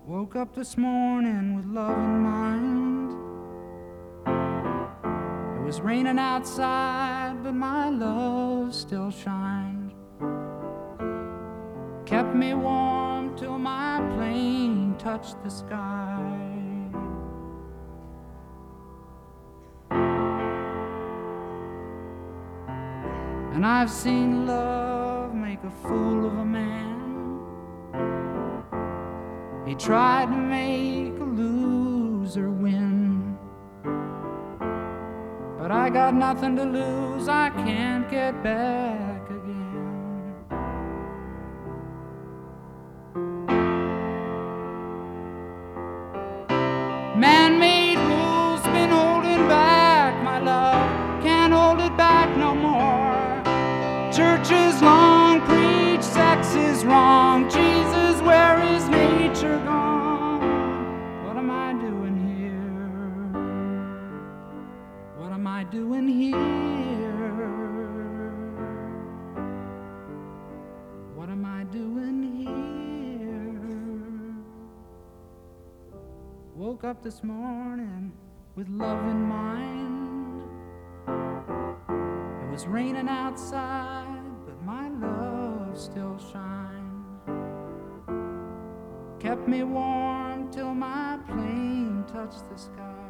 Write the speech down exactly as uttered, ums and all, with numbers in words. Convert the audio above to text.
Woke up this morning with love in mind. It was raining outside, but my love still shined. Kept me warm till my plane touched the sky. And I've seen love make a fool of a man. He tried to make a loser win. But I got nothing to lose, I can't get back again. Man-made rules been holding back my love, can't hold it back no more. Church is long, preach sex is wrong. Jesus, where is nature gone? What am I doing here? What am I doing here? What am I doing here? Woke up this morning with love in mind. It was raining outside, but my love still shined. Kept me warm till my plane touched the sky.